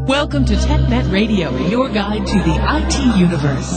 Welcome to TechNet Radio, your guide to the IT universe.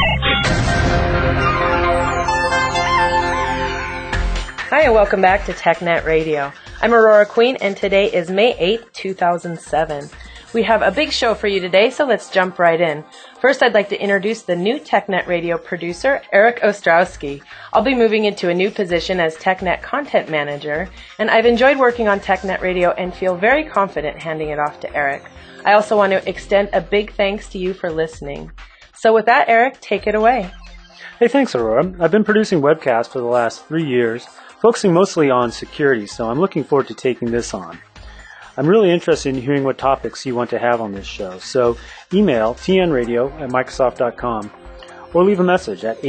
Hi, and welcome back to TechNet Radio. I'm Aurora Queen, and today is May 8th, 2007. We have a big show for you today, so let's jump right in. First, I'd like to introduce the new TechNet Radio producer, Eric Ostrowski. I'll be moving into a new position as TechNet Content Manager, and I've enjoyed working on TechNet Radio and feel very confident handing it off to Eric. I also want to extend a big thanks to you for listening. So with that, Eric, take it away. Hey, thanks, Aurora. I've been producing webcasts for the last 3 years, focusing mostly on security, so I'm looking forward to taking this on. I'm really interested in hearing what topics you want to have on this show, so email tnradio@microsoft.com or leave a message at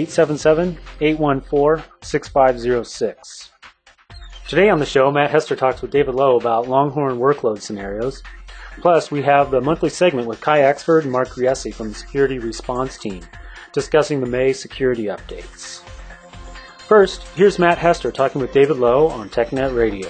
877-814-6506. Today on the show, Matt Hester talks with David Lowe about Longhorn workload scenarios. Plus, we have the monthly segment with Kai Axford and Mark Griesi from the Security Response Team, discussing the May security updates. First, here's Matt Hester talking with David Lowe on TechNet Radio.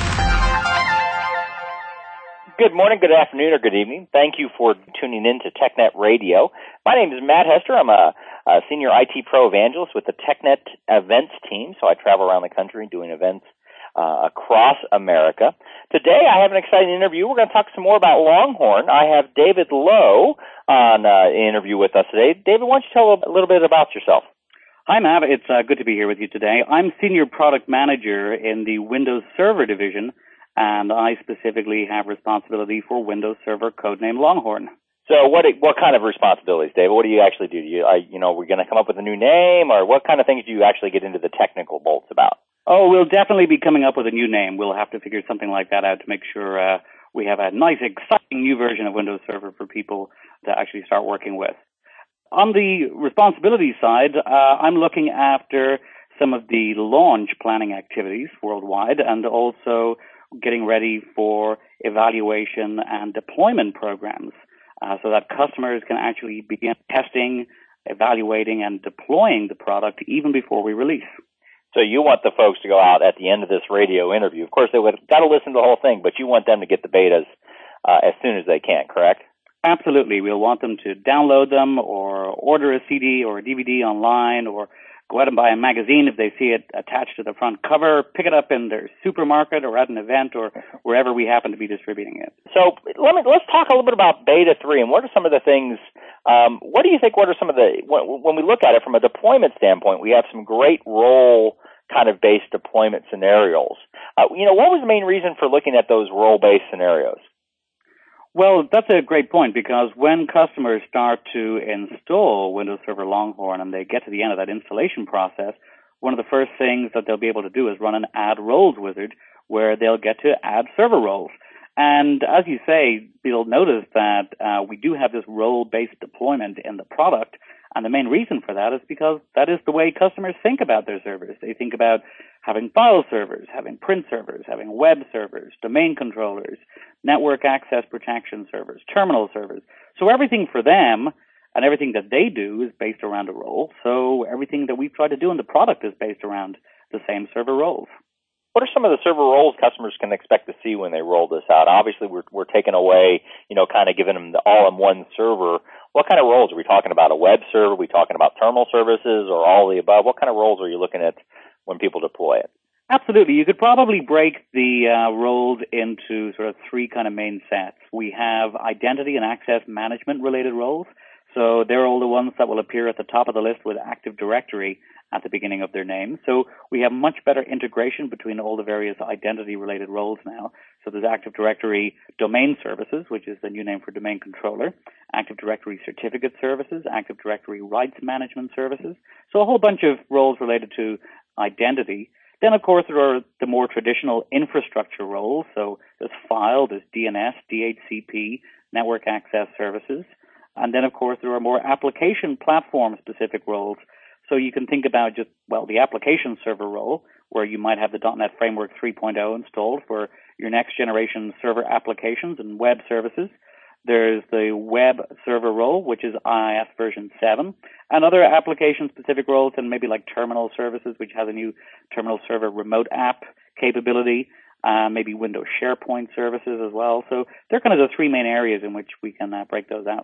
Good morning, good afternoon, or good evening. Thank you for tuning in to TechNet Radio. My name is Matt Hester. I'm a senior IT pro evangelist with the TechNet events team, so I travel around the country doing events across America. Today, I have an exciting interview. We're going to talk some more about Longhorn. I have David Lowe on an interview with us today. David, why don't you tell a little bit about yourself? Hi, Matt. It's good to be here with you today. I'm Senior Product Manager in the Windows Server Division, and I specifically have responsibility for Windows Server, codename Longhorn. So what kind of responsibilities, David? What do you actually do? We're going to come up with a new name, or what kind of things do you actually get into the technical bolts about? Oh, we'll definitely be coming up with a new name. We'll have to figure something like that out to make sure we have a nice, exciting new version of Windows Server for people to actually start working with. On the responsibility side, I'm looking after some of the launch planning activities worldwide and also getting ready for evaluation and deployment programs so that customers can actually begin testing, evaluating, and deploying the product even before we release. So you want the folks to go out at the end of this radio interview. Of course, they would got to listen to the whole thing, but you want them to get the betas as soon as they can, correct? Absolutely. We'll want them to download them or order a CD or a DVD online or go out and buy a magazine if they see it attached to the front cover, pick it up in their supermarket or at an event or wherever we happen to be distributing it. So let's talk a little bit about Beta 3 and what are some of the things, what do you think, what are some of the, when we look at it from a deployment standpoint, we have some great role kind of based deployment scenarios. What was the main reason for looking at those role-based scenarios? Well, that's a great point because when customers start to install Windows Server Longhorn and they get to the end of that installation process, one of the first things that they'll be able to do is run an add roles wizard where they'll get to add server roles. And as you say, you'll notice that we do have this role-based deployment in the product. And the main reason for that is because that is the way customers think about their servers. They think about having file servers, having print servers, having web servers, domain controllers, network access protection servers, terminal servers. So everything for them and everything that they do is based around a role. So everything that we've tried to do in the product is based around the same server roles. What are some of the server roles customers can expect to see when they roll this out? Obviously, we're taking away, kind of giving them the all-in-one server. What kind of roles? Are we talking about a web server? Are we talking about terminal services or all of the above? What kind of roles are you looking at when people deploy it? Absolutely. You could probably break the roles into sort of three kind of main sets. We have identity and access management related roles. So they're all the ones that will appear at the top of the list with Active Directory at the beginning of their name. So we have much better integration between all the various identity-related roles now. So there's Active Directory Domain Services, which is the new name for Domain Controller, Active Directory Certificate Services, Active Directory Rights Management Services. So a whole bunch of roles related to identity. Then, of course, there are the more traditional infrastructure roles. So there's File, there's DNS, DHCP, Network Access Services. And then, of course, there are more application platform-specific roles. So you can think about just, the application server role, where you might have the .NET Framework 3.0 installed for your next generation server applications and web services. There's the web server role, which is IIS version 7, and other application-specific roles, and maybe like terminal services, which has a new terminal server remote app capability. maybe Windows SharePoint services as well. So they're kind of the three main areas in which we can break those out.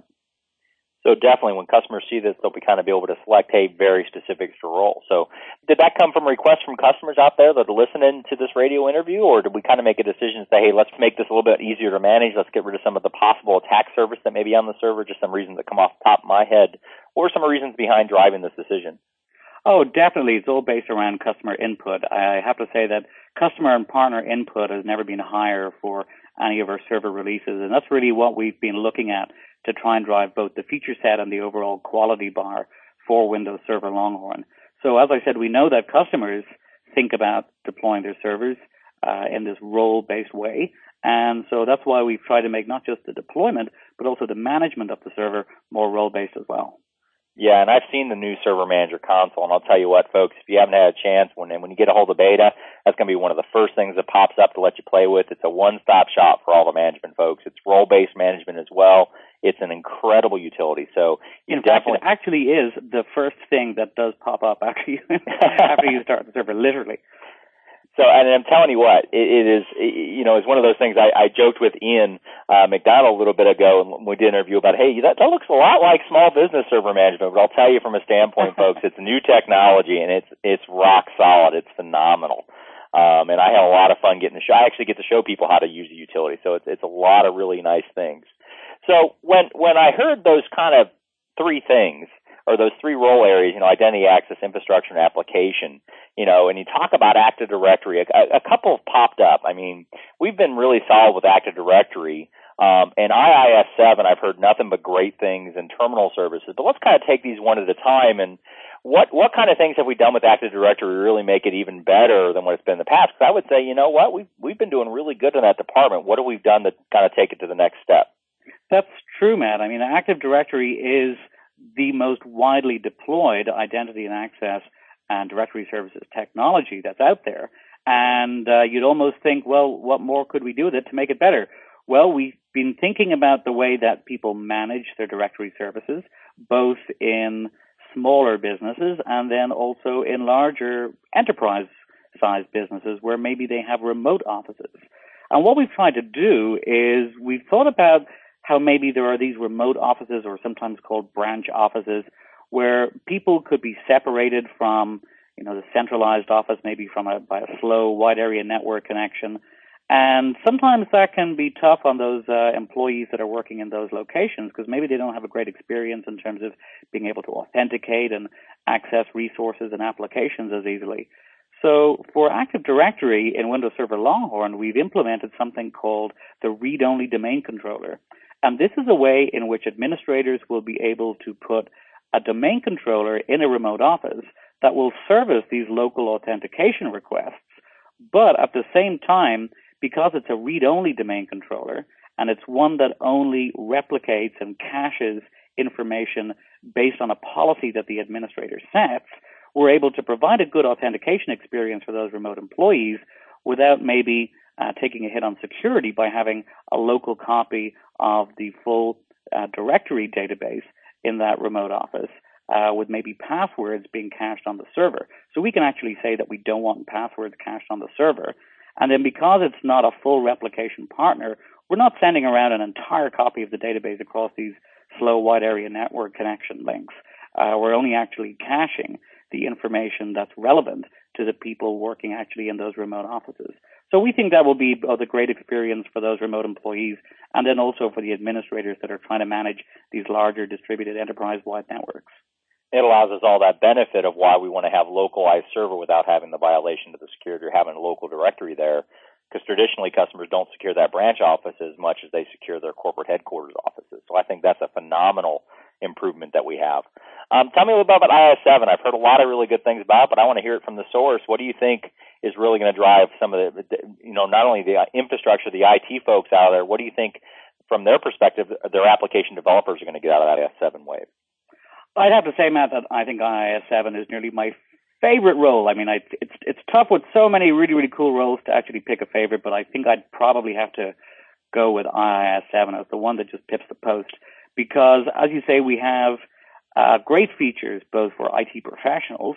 So definitely, when customers see this, they'll be kind of be able to select, hey, very specific to role. So did that come from requests from customers out there that are listening to this radio interview, or did we kind of make a decision to say, hey, let's make this a little bit easier to manage, let's get rid of some of the possible attack surface that may be on the server, just some reasons that come off the top of my head? What were some reasons behind driving this decision? Oh, definitely. It's all based around customer input. I have to say that customer and partner input has never been higher for any of our server releases, and that's really what we've been looking at to try and drive both the feature set and the overall quality bar for Windows Server Longhorn. So as I said, we know that customers think about deploying their servers in this role-based way, and so that's why we've tried to make not just the deployment, but also the management of the server more role-based as well. Yeah, and I've seen the new Server Manager console, and I'll tell you what, folks, if you haven't had a chance, when you get a hold of beta, that's going to be one of the first things that pops up to let you play with. It's a one-stop shop for all the management folks. It's role-based management as well. It's an incredible utility. So in fact, it actually is the first thing that does pop up after you start the server, literally. So, and I'm telling you what, it is, it's one of those things. I joked with Ian McDonald a little bit ago, and we did an interview about, hey, that looks a lot like small business server management. But I'll tell you from a standpoint, folks, it's new technology, and it's rock solid. It's phenomenal. And I have a lot of fun getting to show. I actually get to show people how to use the utility. So it's a lot of really nice things. So when I heard those kind of three things, or those three role areas, identity, access, infrastructure, and application, and you talk about Active Directory, a couple have popped up. I mean, we've been really solid with Active Directory, and IIS7, I've heard nothing but great things in terminal services, but let's kind of take these one at a time, and what kind of things have we done with Active Directory to really make it even better than what it's been in the past? Because I would say, you know what, we've been doing really good in that department. What have we done to kind of take it to the next step? That's true, Matt. I mean, Active Directory is the most widely deployed identity and access and directory services technology that's out there. And you'd almost think, well, what more could we do with it to make it better? Well, we've been thinking about the way that people manage their directory services, both in smaller businesses and then also in larger enterprise-sized businesses where maybe they have remote offices. And what we've tried to do is we've thought about how maybe there are these remote offices, or sometimes called branch offices, where people could be separated from, the centralized office, maybe by a slow wide area network connection. And sometimes that can be tough on those employees that are working in those locations, because maybe they don't have a great experience in terms of being able to authenticate and access resources and applications as easily. So for Active Directory in Windows Server Longhorn, we've implemented something called the read-only domain controller. And this is a way in which administrators will be able to put a domain controller in a remote office that will service these local authentication requests. But at the same time, because it's a read-only domain controller, and it's one that only replicates and caches information based on a policy that the administrator sets, we're able to provide a good authentication experience for those remote employees without maybe taking a hit on security by having a local copy of the full directory database in that remote office with maybe passwords being cached on the server. So we can actually say that we don't want passwords cached on the server. And then because it's not a full replication partner, we're not sending around an entire copy of the database across these slow wide area network connection links. We're only actually caching the information that's relevant to the people working actually in those remote offices. So we think that will be both a great experience for those remote employees and then also for the administrators that are trying to manage these larger distributed enterprise-wide networks. It allows us all that benefit of why we want to have localized server without having the violation to the security or having a local directory there, because traditionally customers don't secure that branch office as much as they secure their corporate headquarters offices. So I think that's a phenomenal improvement that we have. Tell me a little bit about IIS7. I've heard a lot of really good things about it, but I want to hear it from the source. What do you think is really going to drive some of the, not only the infrastructure, the IT folks out there, what do you think from their perspective their application developers are going to get out of that IIS7 wave? I'd have to say, Matt, that I think IIS7 is nearly my favorite role. I mean, it's tough with so many really, really cool roles to actually pick a favorite, but I think I'd probably have to go with IIS7 as the one that just pips the post. Because, as you say, we have great features both for IT professionals.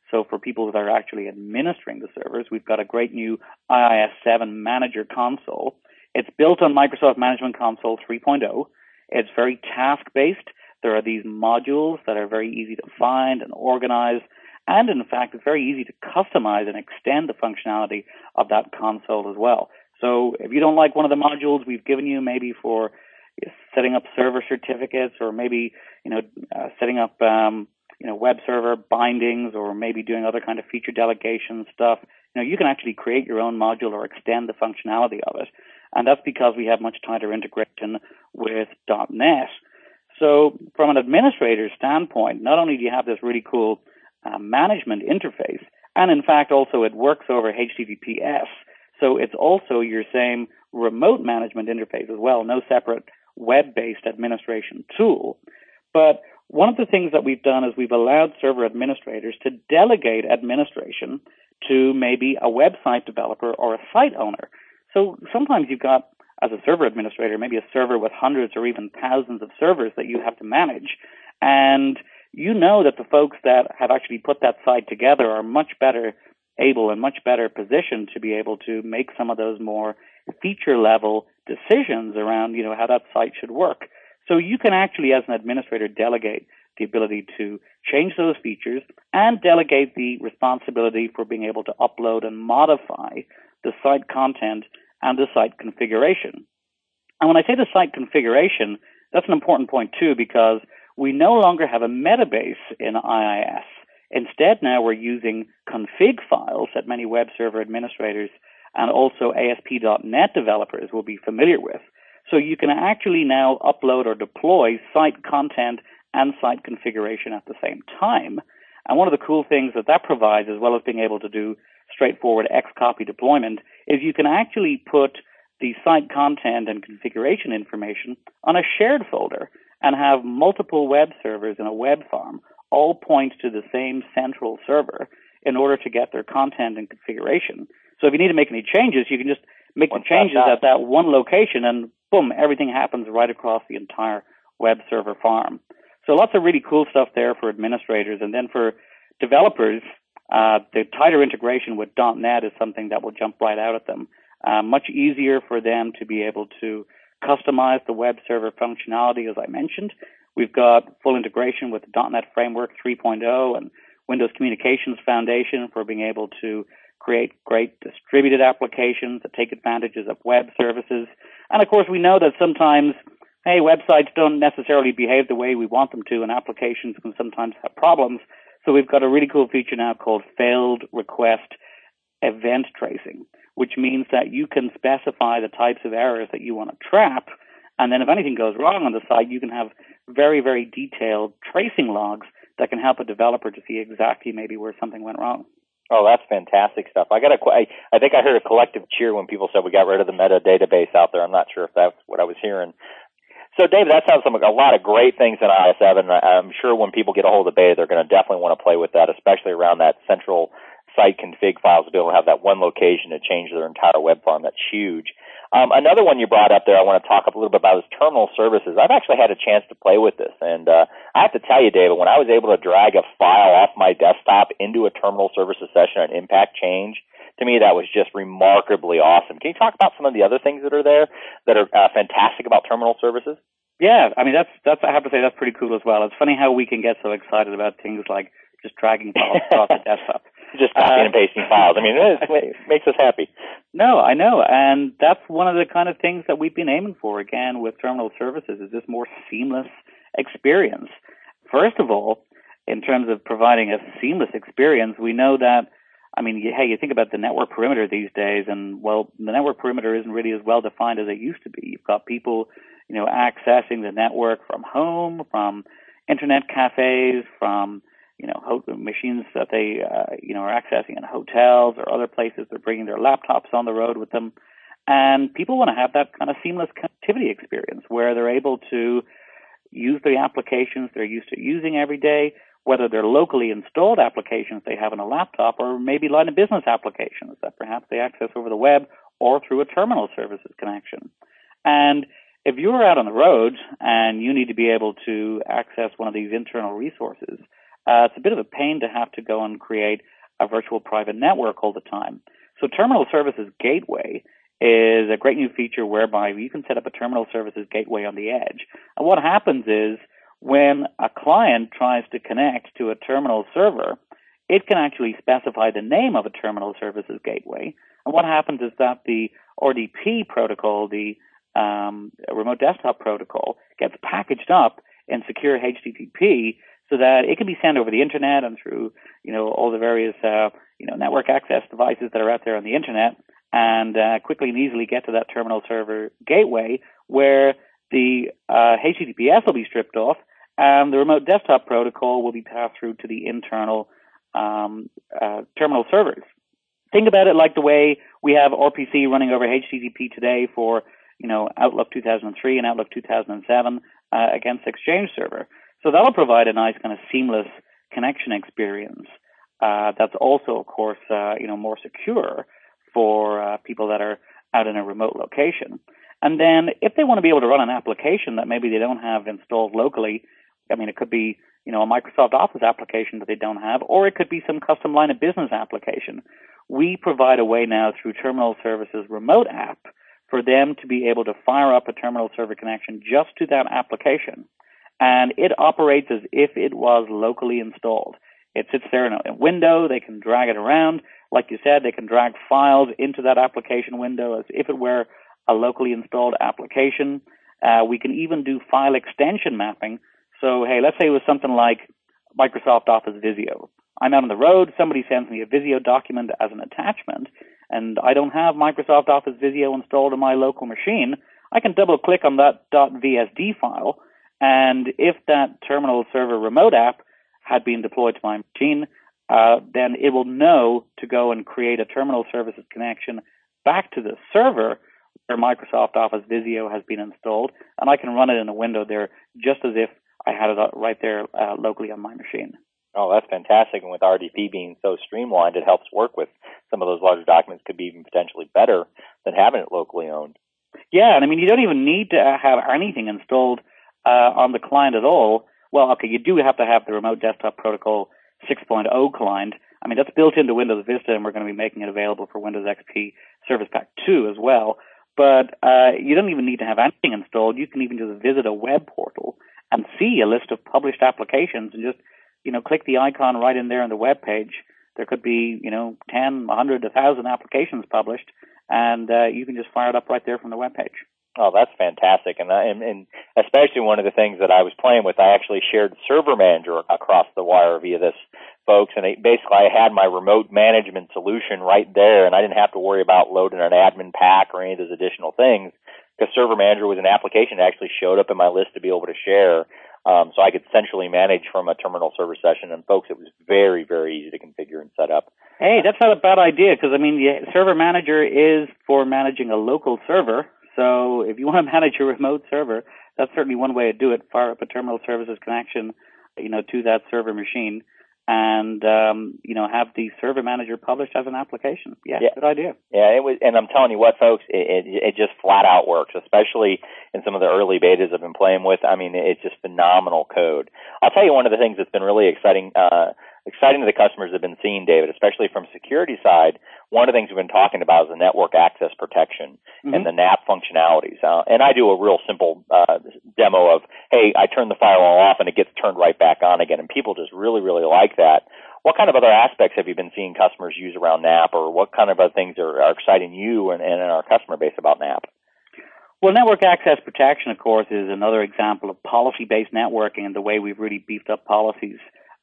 So for people that are actually administering the servers, we've got a great new IIS 7 Manager console. It's built on Microsoft Management Console 3.0. It's very task-based. There are these modules that are very easy to find and organize. And in fact, it's very easy to customize and extend the functionality of that console as well. So if you don't like one of the modules we've given you, maybe for setting up server certificates, or maybe setting up web server bindings, or maybe doing other kind of feature delegation stuff, you can actually create your own module or extend the functionality of it. And that's because we have much tighter integration with .NET. So from an administrator's standpoint, not only do you have this really cool management interface, and in fact also it works over HTTPS, so it's also your same remote management interface as well, no separate web-based administration tool. But one of the things that we've done is we've allowed server administrators to delegate administration to maybe a website developer or a site owner. So sometimes you've got, as a server administrator, maybe a server with hundreds or even thousands of servers that you have to manage. And you know that the folks that have actually put that site together are much better able and much better positioned to be able to make some of those more feature-level decisions around, how that site should work. So you can actually, as an administrator, delegate the ability to change those features and delegate the responsibility for being able to upload and modify the site content and the site configuration. And when I say the site configuration, that's an important point too, because we no longer have a metabase in IIS. Instead, now we're using config files that many web server administrators and also ASP.NET developers will be familiar with. So you can actually now upload or deploy site content and site configuration at the same time. And one of the cool things that provides, as well as being able to do straightforward Xcopy deployment, is you can actually put the site content and configuration information on a shared folder and have multiple web servers in a web farm all point to the same central server in order to get their content and configuration. So if you need to make any changes, you can just make the changes at that one location, and boom, everything happens right across the entire web server farm. So lots of really cool stuff there for administrators. And then for developers, the tighter integration with .NET is something that will jump right out at them. Much easier for them to be able to customize the web server functionality, as I mentioned. We've got full integration with the .NET Framework 3.0 and Windows Communications Foundation for being able to create great distributed applications that take advantages of web services. And of course, we know that sometimes, websites don't necessarily behave the way we want them to, and applications can sometimes have problems. So we've got a really cool feature now called failed request event tracing, which means that you can specify the types of errors that you want to trap. And then if anything goes wrong on the site, you can have very, very detailed tracing logs that can help a developer to see exactly maybe where something went wrong. Oh, that's fantastic stuff. I think I heard a collective cheer when people said we got rid of the meta database out there. I'm not sure if that's what I was hearing. So, David, that sounds like a lot of great things in IIS 7. I'm sure when people get a hold of beta, they're going to definitely want to play with that, especially around that central site config files to be able to have that one location to change their entire web farm. That's huge. Another one you brought up there I want to talk a little bit about is terminal services. I've actually had a chance to play with this, and I have to tell you, David, when I was able to drag a file off my desktop into a terminal services session and impact change, to me that was just remarkably awesome. Can you talk about some of the other things that are there that are fantastic about terminal services? Yeah, I mean, that's I have to say that's pretty cool as well. It's funny how we can get so excited about things like just dragging files across the desktop. Just copying and pasting files. I mean, it makes us happy. No, I know. And that's one of the kind of things that we've been aiming for, again, with terminal services, is this more seamless experience. First of all, in terms of providing a seamless experience, we know that, I mean, you think about the network perimeter these days, and, well, the network perimeter isn't really as well defined as it used to be. You've got people, accessing the network from home, from internet cafes, from machines that they, are accessing in hotels or other places. They're bringing their laptops on the road with them. And people want to have that kind of seamless connectivity experience where they're able to use the applications they're used to using every day, whether they're locally installed applications they have on a laptop or maybe line of business applications that perhaps they access over the web or through a terminal services connection. And if you're out on the road and you need to be able to access one of these internal resources, it's a bit of a pain to have to go and create a virtual private network all the time. So Terminal Services Gateway is a great new feature whereby you can set up a Terminal Services Gateway on the edge. And what happens is when a client tries to connect to a terminal server, it can actually specify the name of a Terminal Services Gateway. And what happens is that the RDP protocol, the remote desktop protocol, gets packaged up in secure HTTP so that it can be sent over the internet and through, all the various, network access devices that are out there on the internet, and quickly and easily get to that terminal server gateway where the HTTPS will be stripped off and the remote desktop protocol will be passed through to the internal terminal servers. Think about it like the way we have RPC running over HTTP today for, Outlook 2003 and Outlook 2007 against Exchange Server. So that'll provide a nice kind of seamless connection experience that's also, of course, more secure for people that are out in a remote location. And then if they want to be able to run an application that maybe they don't have installed locally, it could be, a Microsoft Office application that they don't have, or it could be some custom line of business application. We provide a way now through Terminal Services Remote app for them to be able to fire up a terminal server connection just to that application. And it operates as if it was locally installed. It sits there in a window. They can drag it around. Like you said, they can drag files into that application window as if it were a locally installed application. We can even do file extension mapping. So, hey, let's say it was something like Microsoft Office Visio. I'm out on the road. Somebody sends me a Visio document as an attachment, and I don't have Microsoft Office Visio installed on my local machine. I can double-click on that .vsd file, and if that terminal server remote app had been deployed to my machine, then it will know to go and create a terminal services connection back to the server where Microsoft Office Visio has been installed, and I can run it in a window there just as if I had it right there locally on my machine. Oh, that's fantastic. And with RDP being so streamlined, it helps work with some of those larger documents, could be even potentially better than having it locally owned. Yeah, and you don't even need to have anything installed on the client at all. Well, okay, you do have to have the Remote Desktop Protocol 6.0 client. That's built into Windows Vista, and we're going to be making it available for Windows XP Service Pack 2 as well. But you don't even need to have anything installed. You can even just visit a web portal and see a list of published applications and just, click the icon right in there on the web page. There could be, 10, 100, 1,000 applications published, and you can just fire it up right there from the web page. Oh, that's fantastic. And especially one of the things that I was playing with, I actually shared Server Manager across the wire via this, folks, and I had my remote management solution right there, and I didn't have to worry about loading an admin pack or any of those additional things, because Server Manager was an application that actually showed up in my list to be able to share. So I could centrally manage from a terminal server session, and folks, it was very, very easy to configure and set up. Hey, that's not a bad idea, because the Server Manager is for managing a local server. So if you want to manage a remote server, that's certainly one way to do it. Fire up a terminal services connection, to that server machine, and have the Server Manager published as an application. Yeah, good idea. Yeah, it was, and I'm telling you what, folks, it just flat out works, especially in some of the early betas I've been playing with. It's just phenomenal code. I'll tell you one of the things that's been really exciting to the customers have been seeing, David, especially from security side. One of the things we've been talking about is the network access protection and the NAP functionalities. And I do a real simple demo of, hey, I turn the firewall off and it gets turned right back on again. And people just really, really like that. What kind of other aspects have you been seeing customers use around NAP, or what kind of other things are exciting you and our customer base about NAP? Well, network access protection, of course, is another example of policy-based networking and the way we've really beefed up policies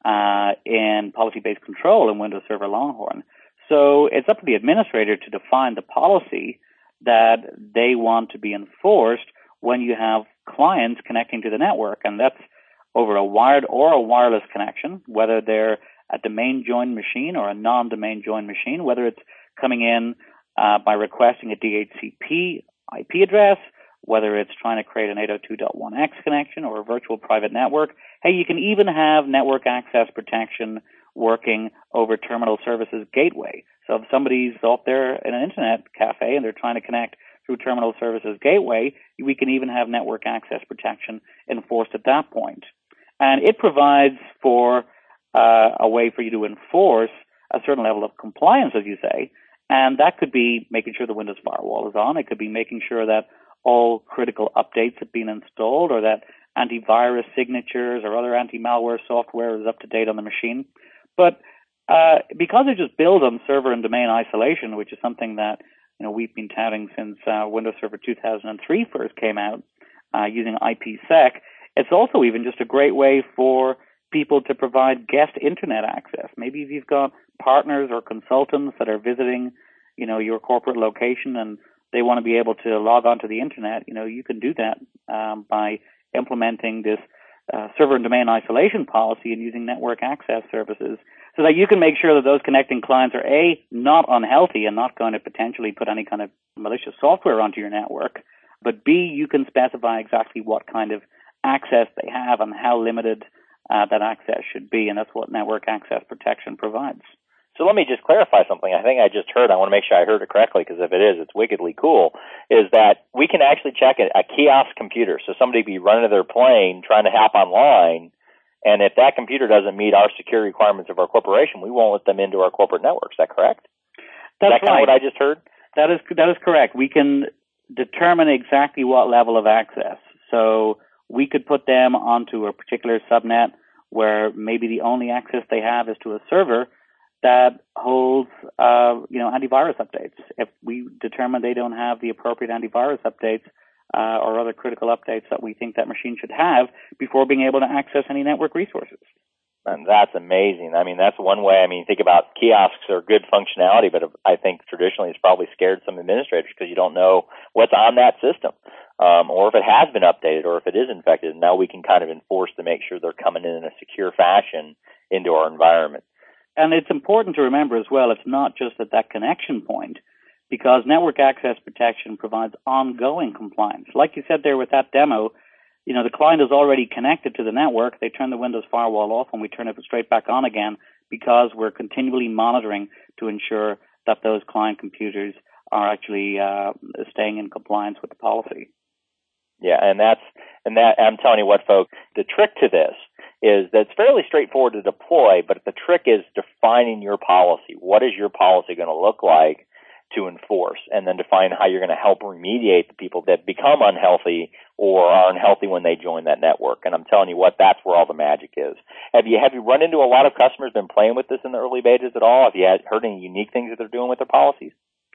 in policy-based control in Windows Server Longhorn. So it's up to the administrator to define the policy that they want to be enforced when you have clients connecting to the network, and that's over a wired or a wireless connection, whether they're a domain joined machine or a non-domain joined machine, whether it's coming in by requesting a DHCP IP address, whether it's trying to create an 802.1x connection or a virtual private network. Hey, you can even have network access protection working over Terminal Services Gateway. So if somebody's up there in an internet cafe and they're trying to connect through Terminal Services Gateway, we can even have network access protection enforced at that point. And it provides for a way for you to enforce a certain level of compliance, as you say. And that could be making sure the Windows firewall is on. It could be making sure that all critical updates have been installed, or that antivirus signatures or other anti-malware software is up to date on the machine. But because it just builds on server and domain isolation, which is something that we've been touting since Windows Server 2003 first came out using IPsec, it's also even just a great way for people to provide guest internet access. Maybe if you've got partners or consultants that are visiting, your corporate location, and they want to be able to log onto the internet, you can do that by implementing this server and domain isolation policy and using network access services, so that you can make sure that those connecting clients are A, not unhealthy and not going to potentially put any kind of malicious software onto your network, but B, you can specify exactly what kind of access they have and how limited that access should be, and that's what network access protection provides. So let me just clarify something. I think I just heard. I want to make sure I heard it correctly, because if it is, it's wickedly cool, is that we can actually check a kiosk computer. So somebody be running their plane trying to hop online, and if that computer doesn't meet our security requirements of our corporation, we won't let them into our corporate network. Is that correct? That's Is that kind of what I just heard? That is correct. We can determine exactly what level of access. So we could put them onto a particular subnet where maybe the only access they have is to a server that holds, antivirus updates. If we determine they don't have the appropriate antivirus updates or other critical updates that we think that machine should have before being able to access any network resources. And that's amazing. I mean, that's one way. I mean, think about kiosks are good functionality, but I think traditionally it's probably scared some administrators because you don't know what's on that system, or if it has been updated, or if it is infected. And now we can kind of enforce to make sure they're coming in a secure fashion into our environment. And it's important to remember as well, it's not just at that connection point, because network access protection provides ongoing compliance. Like you said there with that demo, the client is already connected to the network. They turn the Windows firewall off and we turn it straight back on again, because we're continually monitoring to ensure that those client computers are actually staying in compliance with the policy. Yeah, and I'm telling you what, folks, the trick to this is that it's fairly straightforward to deploy, but the trick is defining your policy. What is your policy going to look like to enforce, and then define how you're going to help remediate the people that become unhealthy or are unhealthy when they join that network. And I'm telling you what, that's where all the magic is. Have you run into a lot of customers been playing with this in the early betas at all? Have you heard any unique things that they're doing with their policies?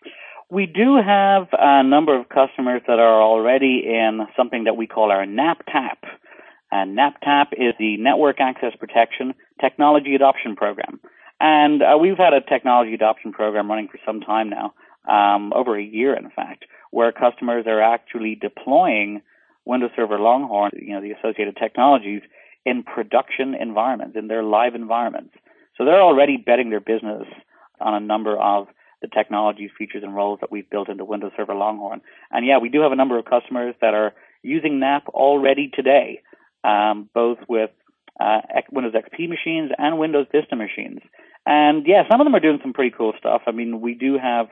We do have a number of customers that are already in something that we call our NAPTAP. And NAPTAP is the Network Access Protection Technology Adoption Program. And we've had a technology adoption program running for some time now, over a year, in fact, where customers are actually deploying Windows Server Longhorn, the associated technologies, in production environments, in their live environments. So they're already betting their business on a number of the technologies, features, and roles that we've built into Windows Server Longhorn. And yeah, we do have a number of customers that are using NAP already today, both with Windows XP machines and Windows Vista machines. And yeah, some of them are doing some pretty cool stuff. I mean, we do have,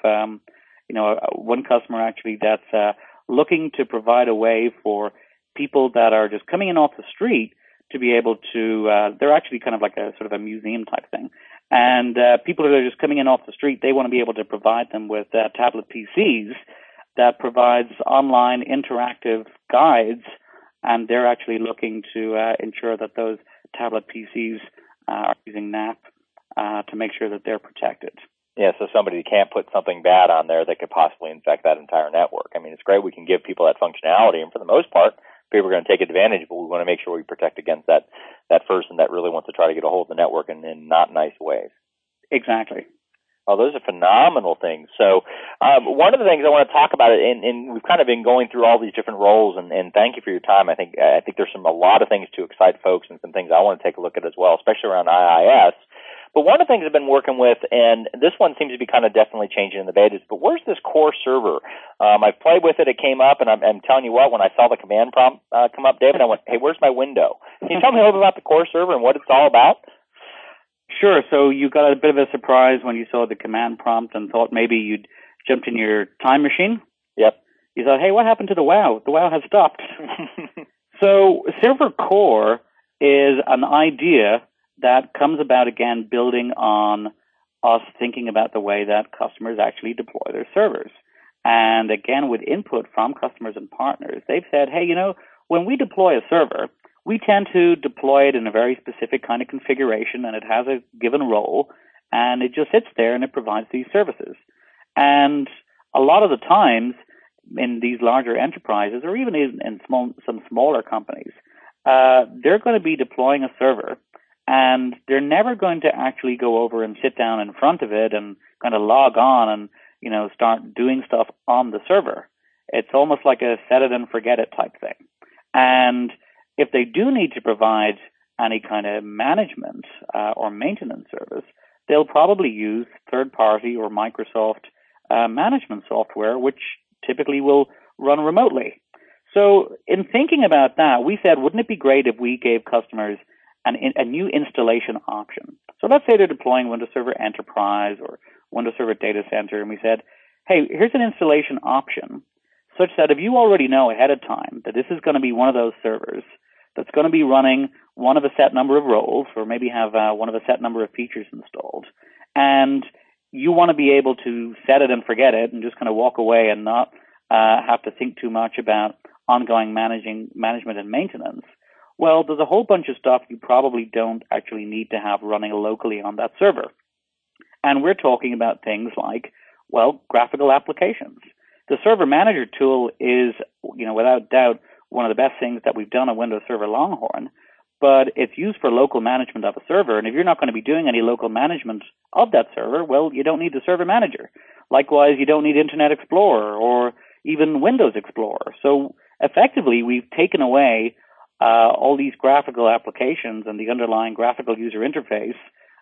one customer actually that's looking to provide a way for people that are just coming in off the street to be able to, they're actually kind of like a sort of a museum type thing. And people that are just coming in off the street, they want to be able to provide them with tablet PCs that provides online interactive guides, and they're actually looking to ensure that those tablet PCs are using NAP to make sure that they're protected. Yeah, so somebody can't put something bad on there that could possibly infect that entire network. I mean, it's great we can give people that functionality, and for the most part, people are going to take advantage, but we want to make sure we protect against that person that really wants to try to get a hold of the network in not nice ways. Exactly. Oh, those are phenomenal things. So one of the things I want to talk about, and we've kind of been going through all these different roles, and thank you for your time. I think there's a lot of things to excite folks and some things I want to take a look at as well, especially around IIS. But one of the things I've been working with, and this one seems to be kind of definitely changing in the betas, but where's this core server? I've played with it. It came up, and I'm telling you what, when I saw the command prompt come up, David, I went, hey, where's my window? Can you tell me a little bit about the core server and what it's all about? Sure. So you got a bit of a surprise when you saw the command prompt and thought maybe you'd jumped in your time machine. Yep. You thought, hey, what happened to the WoW? The WoW has stopped. So Server Core is an idea that comes about, again, building on us thinking about the way that customers actually deploy their servers. And again, with input from customers and partners, they've said, hey, when we deploy a server, we tend to deploy it in a very specific kind of configuration, and it has a given role, and it just sits there and it provides these services. And a lot of the times in these larger enterprises, or even in some smaller companies, they're going to be deploying a server, and they're never going to actually go over and sit down in front of it and kind of log on and start doing stuff on the server. It's almost like a set it and forget it type thing. And if they do need to provide any kind of management or maintenance service, they'll probably use third-party or Microsoft management software, which typically will run remotely. So in thinking about that, we said, wouldn't it be great if we gave customers a new installation option? So let's say they're deploying Windows Server Enterprise or Windows Server Data Center, and we said, hey, here's an installation option such that if you already know ahead of time that this is going to be one of those servers that's going to be running one of a set number of roles, or maybe have one of a set number of features installed, and you want to be able to set it and forget it and just kind of walk away and not have to think too much about ongoing management and maintenance, well, there's a whole bunch of stuff you probably don't actually need to have running locally on that server. And we're talking about things like, well, graphical applications. The Server Manager tool is, without doubt, one of the best things that we've done on Windows Server Longhorn, but it's used for local management of a server, and if you're not going to be doing any local management of that server, well, you don't need the Server Manager. Likewise, you don't need Internet Explorer or even Windows Explorer. So effectively, we've taken away all these graphical applications and the underlying graphical user interface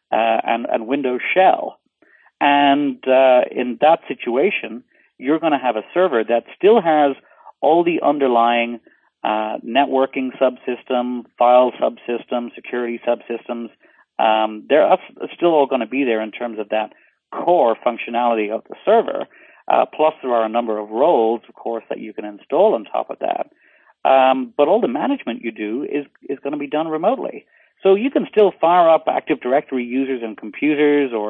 and Windows Shell. And in that situation, you're going to have a server that still has all the underlying networking subsystem, file subsystem, security subsystems. They're still all going to be there in terms of that core functionality of the server. Plus, there are a number of roles, of course, that you can install on top of that. But all the management you do is going to be done remotely. So you can still fire up Active Directory users and computers, or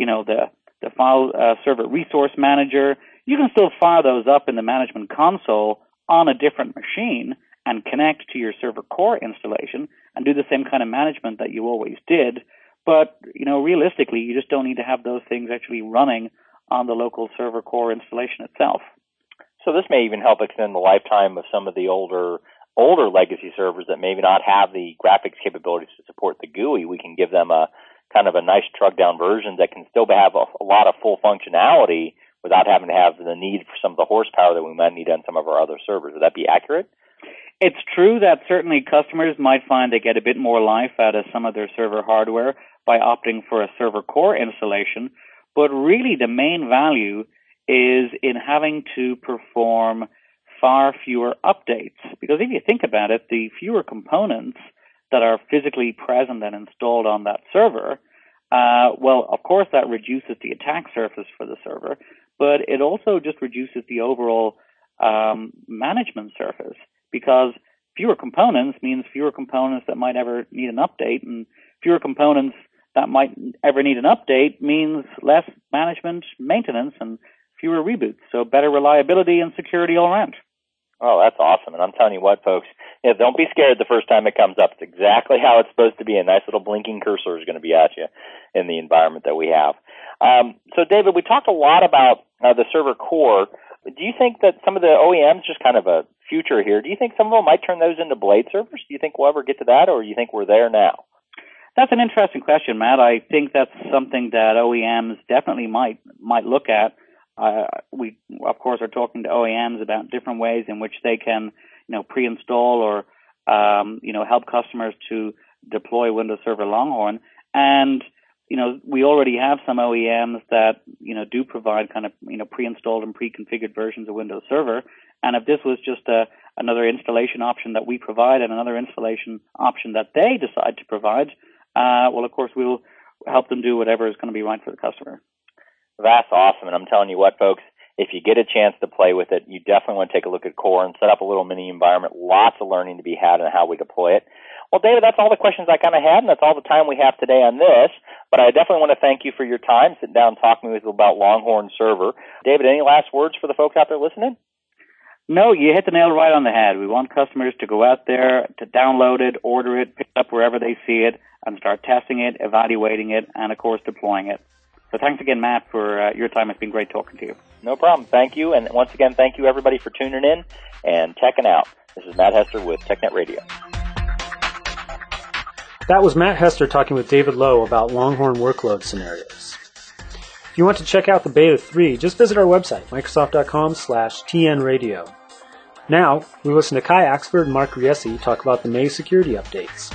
the file server resource manager. You can still fire those up in the management console on a different machine and connect to your server core installation and do the same kind of management that you always did. But realistically, you just don't need to have those things actually running on the local server core installation itself. So this may even help extend the lifetime of some of the older legacy servers that maybe not have the graphics capabilities to support the GUI. We can give them a kind of a nice truck-down version that can still have a lot of full functionality without having to have the need for some of the horsepower that we might need on some of our other servers. Would that be accurate? It's true that certainly customers might find they get a bit more life out of some of their server hardware by opting for a server core installation, but really the main value is in having to perform far fewer updates. Because if you think about it, the fewer components that are physically present and installed on that server, well, of course that reduces the attack surface for the server, but it also just reduces the overall management surface, because fewer components means fewer components that might ever need an update, and fewer components that might ever need an update means less management, maintenance, and fewer reboots. So better reliability and security all around. Oh, that's awesome. And I'm telling you what, folks, don't be scared the first time it comes up. It's exactly how it's supposed to be. A nice little blinking cursor is going to be at you in the environment that we have. So, David, we talked a lot about the server core. Do you think that some of the OEMs, just kind of a future here, do you think some of them might turn those into blade servers? Do you think we'll ever get to that, or do you think we're there now? That's an interesting question, Matt. I think that's something that OEMs definitely might look at. We, of course, are talking to OEMs about different ways in which they can, pre-install or, help customers to deploy Windows Server Longhorn. And, we already have some OEMs that, do provide kind of, pre-installed and pre-configured versions of Windows Server. And if this was just another installation option that we provide and another installation option that they decide to provide, well, of course, we'll help them do whatever is going to be right for the customer. That's awesome. And I'm telling you what, folks, if you get a chance to play with it, you definitely want to take a look at Core and set up a little mini environment. Lots of learning to be had on how we deploy it. Well, David, that's all the questions I kind of had, and that's all the time we have today on this. But I definitely want to thank you for your time, sitting down and talking with us about Longhorn Server. David, any last words for the folks out there listening? No, you hit the nail right on the head. We want customers to go out there, to download it, order it, pick it up wherever they see it, and start testing it, evaluating it, and, of course, deploying it. So thanks again, Matt, for your time. It's been great talking to you. No problem. Thank you. And once again, thank you, everybody, for tuning in and checking out. This is Matt Hester with TechNet Radio. That was Matt Hester talking with David Lowe about Longhorn workload scenarios. If you want to check out the Beta 3, just visit our website, Microsoft.com/TNRadio. Now, we listen to Kai Axford and Mark Riesi talk about the May security updates.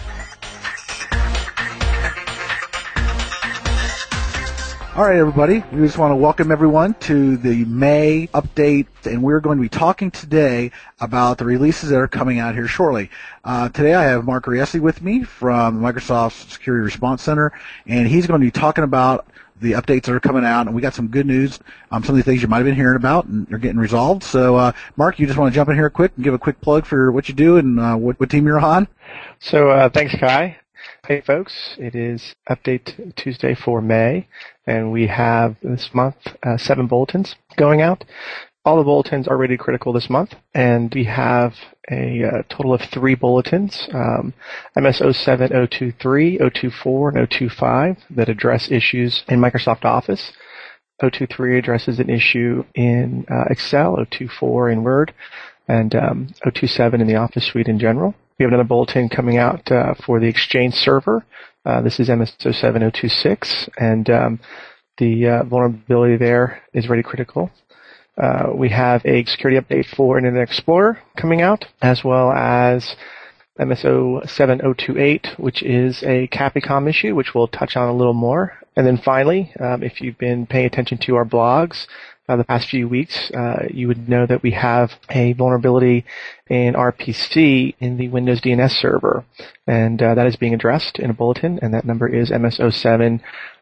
All right, everybody. We just want to welcome everyone to the May update, and we're going to be talking today about the releases that are coming out here shortly. Today I have Mark Riesi with me from Microsoft Security Response Center, and he's going to be talking about the updates that are coming out, and we got some good news, some of the things you might have been hearing about, and they're getting resolved. So, Mark, you just want to jump in here quick and give a quick plug for what you do and what team you're on? So, thanks, Kai. Hey, folks. It is Update Tuesday for May, and we have this month 7 bulletins going out. All the bulletins are rated critical this month, and we have a total of 3 bulletins, MS 07, 023, 024, and 025, that address issues in Microsoft Office. 023 addresses an issue in Excel, 024 in Word, and 027 in the Office Suite in general. We have another bulletin coming out for the Exchange server. This is MS 07, 026, and the vulnerability there is rated critical. We have a security update for Internet Explorer coming out, as well as MS 07, 028, which is a Capicom issue, which we'll touch on a little more. And then finally, if you've been paying attention to our blogs the past few weeks, you would know that we have a vulnerability in RPC in the Windows DNS server, and that is being addressed in a bulletin, and that number is MS 07,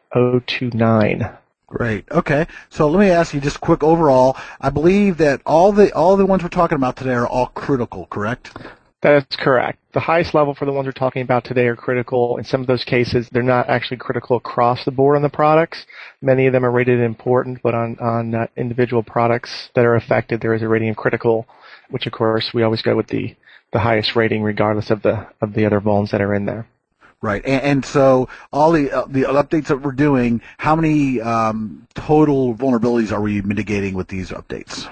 029. Great. Okay. So let me ask you just quick overall. I believe that all the ones we're talking about today are all critical, correct? That's correct. The highest level for the ones we're talking about today are critical. In some of those cases, they're not actually critical across the board on the products. Many of them are rated important, but on individual products that are affected, there is a rating of critical, which of course we always go with the highest rating regardless of the other vulns that are in there. Right, and so all the updates that we're doing, how many total vulnerabilities are we mitigating with these updates?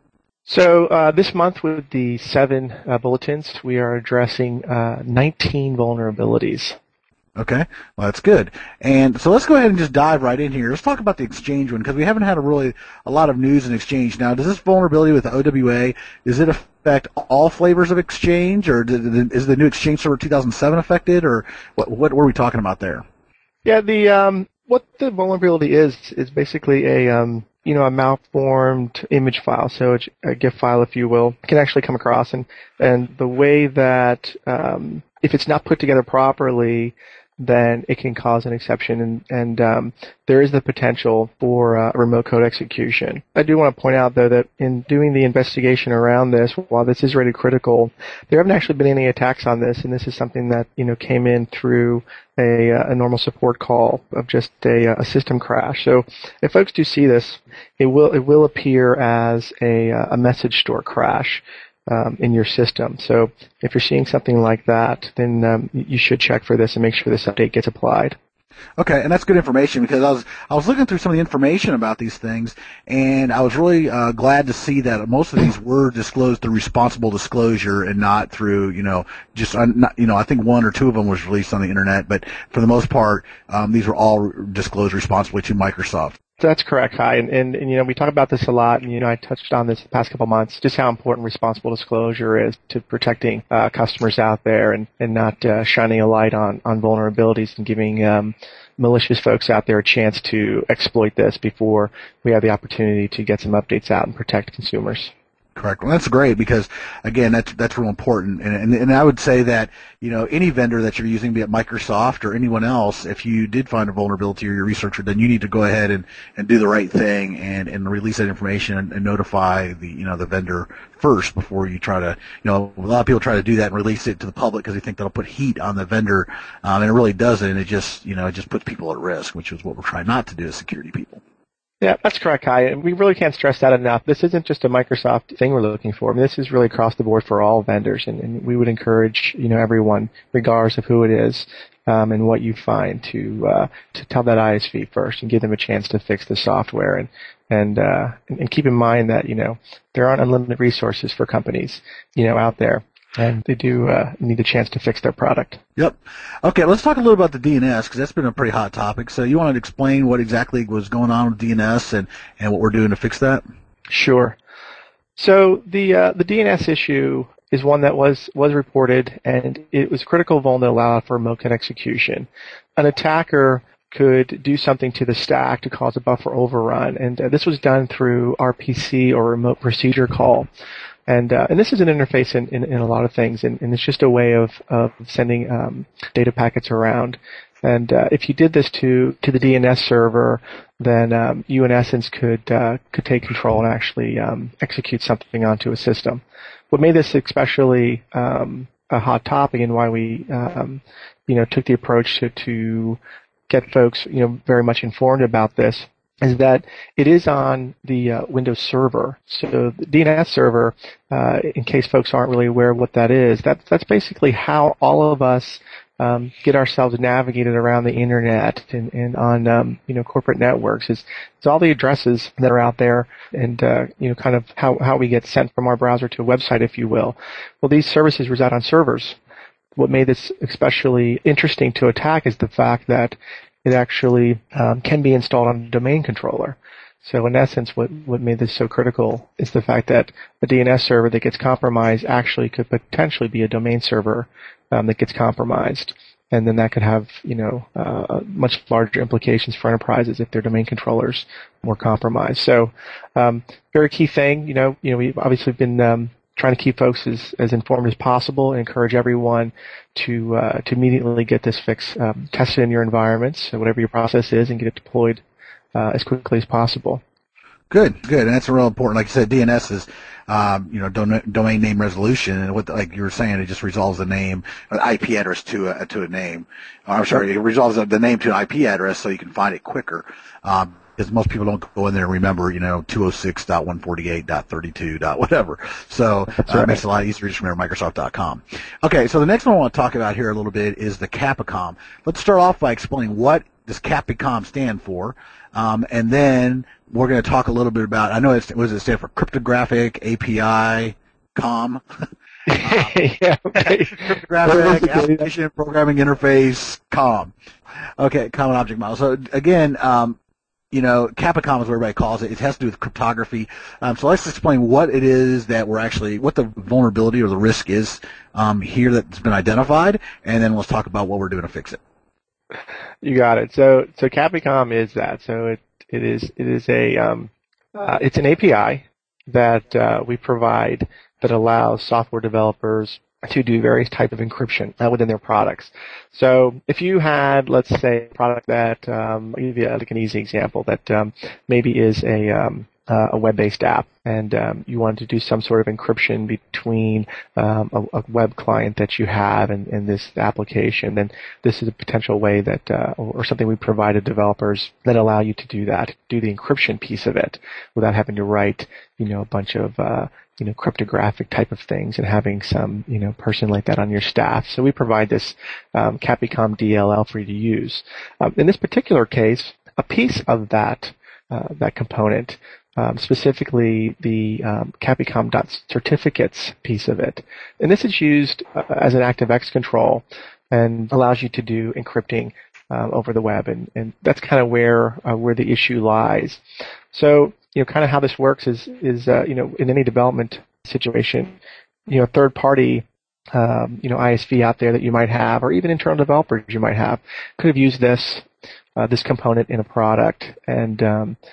So this month with the 7 bulletins, we are addressing 19 vulnerabilities. Okay, well that's good. And so let's go ahead and just dive right in here. Let's talk about the Exchange one, because we haven't had a lot of news in Exchange. Now, does this vulnerability with the OWA, does it affect all flavors of Exchange, or is the new Exchange Server 2007 affected, or what were we talking about there? Yeah, what the vulnerability is basically a malformed image file, so a GIF file, if you will, can actually come across, and the way that if it's not put together properly, then it can cause an exception, and there is the potential for remote code execution. I do want to point out, though, that in doing the investigation around this, while this is rated critical, there haven't actually been any attacks on this, and this is something that came in through a normal support call of just a system crash. So if folks do see this, it will appear as a message store crash in your system. So if you're seeing something like that, then you should check for this and make sure this update gets applied. Okay, and that's good information, because I was looking through some of the information about these things, and I was really glad to see that most of these were disclosed through responsible disclosure and not through I think 1 or 2 of them was released on the internet, but for the most part, these were all disclosed responsibly to Microsoft. That's correct, Kai. And we talk about this a lot, and I touched on this the past couple of months, just how important responsible disclosure is to protecting customers out there and not shining a light on vulnerabilities and giving malicious folks out there a chance to exploit this before we have the opportunity to get some updates out and protect consumers. Correct. Well, that's great because, again, that's real important. And I would say that, any vendor that you're using, be it Microsoft or anyone else, if you did find a vulnerability or you're a researcher, then you need to go ahead and do the right thing and release that information and notify the vendor first before you try to, a lot of people try to do that and release it to the public because they think that'll put heat on the vendor, and it really doesn't. It just puts people at risk, which is what we're trying not to do as security people. Yeah, that's correct, Kai. And we really can't stress that enough. This isn't just a Microsoft thing we're looking for. I mean, this is really across the board for all vendors, and we would encourage, everyone, regardless of who it is, and what you find, to tell that ISV first and give them a chance to fix the software. And keep in mind that, there aren't unlimited resources for companies, out there. And they do need a chance to fix their product. Yep. Okay, let's talk a little about the DNS because that's been a pretty hot topic. So you want to explain what exactly was going on with DNS and what we're doing to fix that? Sure. So the DNS issue is one that was reported, and it was a critical vulnerability that allowed for remote execution. An attacker could do something to the stack to cause a buffer overrun, and this was done through RPC, or remote procedure call. And this is an interface in a lot of things, and it's just a way of sending data packets around. And if you did this to the DNS server, then you in essence could take control and actually execute something onto a system. What made this especially a hot topic, and why we took the approach to get folks very much informed about this, is that it is on the Windows Server. So the DNS server, in case folks aren't really aware of what that is, that's basically how all of us get ourselves navigated around the internet and on corporate networks. It's all the addresses that are out there, and kind of how we get sent from our browser to a website, if you will. Well, these services reside on servers. What made this especially interesting to attack is the fact that it actually can be installed on a domain controller. So in essence, what made this so critical is the fact that a DNS server that gets compromised actually could potentially be a domain server that gets compromised. And then that could have, much larger implications for enterprises if their domain controllers were compromised. So, very key thing, we've obviously been trying to keep folks as informed as possible and encourage everyone to immediately get this fix tested in your environments, so whatever your process is, and get it deployed as quickly as possible. Good. And that's real important. Like you said, DNS is, domain name resolution, and like you were saying, it just resolves the name, an IP address to a name. It resolves the name to an IP address so you can find it quicker. Because most people don't go in there and remember, 206.148.32. whatever. So it makes it a lot easier to just remember Microsoft.com. Okay, so the next one I want to talk about here a little bit is the CAPICOM. Let's start off by explaining what does CAPICOM stand for, and then we're going to talk a little bit about, I know what does it stand for? Cryptographic API COM. Yeah, okay. Cryptographic Application Programming Interface COM. Okay, Common Object Model. So again, CAPICOM is what everybody calls it. It has to do with cryptography. So let's explain what it is that what the vulnerability or the risk is here that's been identified, and then let's talk about what we're doing to fix it. You got it. So CAPICOM is that. So it's an API that we provide that allows software developers to do various type of encryption within their products. So if you had, let's say, a product that, I'll give you like an easy example, that maybe is a web-based app, and you wanted to do some sort of encryption between a web client that you have and this application, then this is a potential way that, or something we provide to developers that allow you to do that, do the encryption piece of it without having to write, a bunch of cryptographic type of things and having some, person like that on your staff. So we provide this CAPICOM DLL for you to use. In this particular case, a piece of that component, specifically the CAPICOM.certificates piece of it, and this is used as an ActiveX control and allows you to do encrypting over the web, and that's kind of where the issue lies. So, kind of how this works is in any development situation, third party, ISV out there that you might have, or even internal developers you might have, could have used this component in a product, and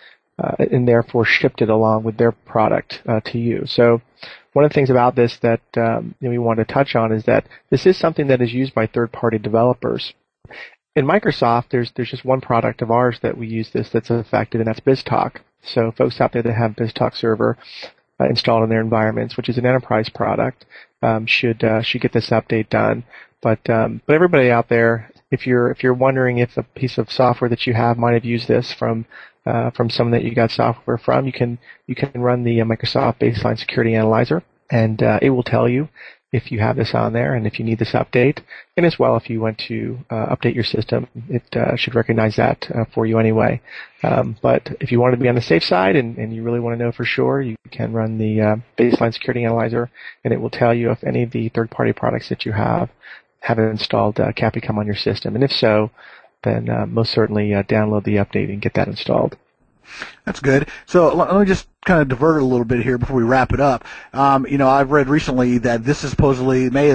and therefore shipped it along with their product to you. So one of the things about this that we want to touch on is that this is something that is used by third-party developers. In Microsoft, there's just one product of ours that we use that's effective, and that's BizTalk. So folks out there that have BizTalk Server installed in their environments, which is an enterprise product, should get this update done. But everybody out there, if you're wondering if a piece of software that you have might have used this from someone that you got software from, you can run the Microsoft Baseline Security Analyzer, and it will tell you if you have this on there and if you need this update. And as well, if you want to update your system, it should recognize that for you anyway. But if you want to be on the safe side and you really want to know for sure, you can run the Baseline Security Analyzer, and it will tell you if any of the third-party products that you have installed can become on your system. And if so, then most certainly download the update and get that installed. That's good. So let me just kind of divert it a little bit here before we wrap it up. I've read recently that this is supposedly May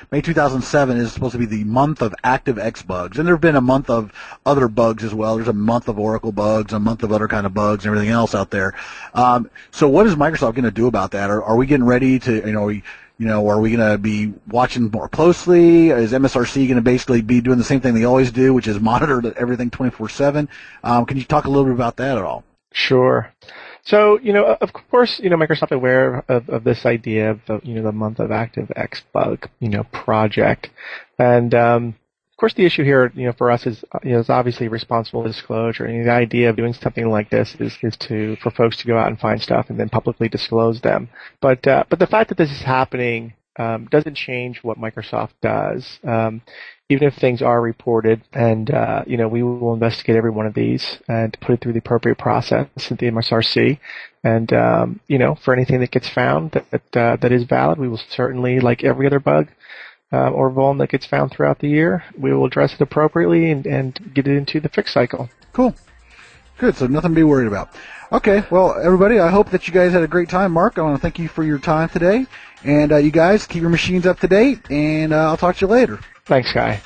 2007 is supposed to be the month of ActiveX bugs, and there have been a month of other bugs as well. There's a month of Oracle bugs, a month of other kind of bugs, and everything else out there. So what is Microsoft going to do about that? Are we getting ready to? Are we going to be watching more closely? Is MSRC going to basically be doing the same thing they always do, which is monitor everything 24/7? Can you talk a little bit about that at all? Sure. So, of course, Microsoft is aware of this idea of the month of ActiveX bug, project. And, of course, the issue here, for us is obviously responsible disclosure. The idea of doing something like this is for folks to go out and find stuff and then publicly disclose them. But the fact that this is happening, doesn't change what Microsoft does. Even if things are reported, and we will investigate every one of these and put it through the appropriate process at the MSRC. And for anything that gets found that is valid, we will certainly, like every other bug or vuln that gets found throughout the year, we will address it appropriately and get it into the fix cycle. Cool. Good. So nothing to be worried about. Okay. Well, everybody, I hope that you guys had a great time. Mark, I want to thank you for your time today. And you guys, keep your machines up to date, and I'll talk to you later. Thanks, Kai.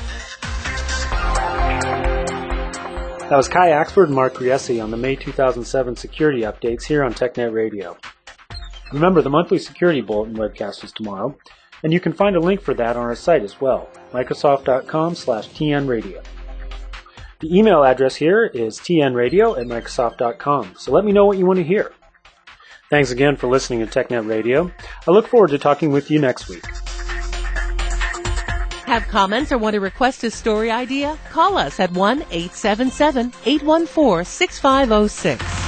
That was Kai Axford and Mark Riesi on the May 2007 security updates here on TechNet Radio. Remember, the monthly security bulletin webcast is tomorrow, and you can find a link for that on our site as well, Microsoft.com/TNRadio. The email address here is tnradio@Microsoft.com, so let me know what you want to hear. Thanks again for listening to TechNet Radio. I look forward to talking with you next week. Have comments or want to request a story idea? Call us at 1-877-814-6506.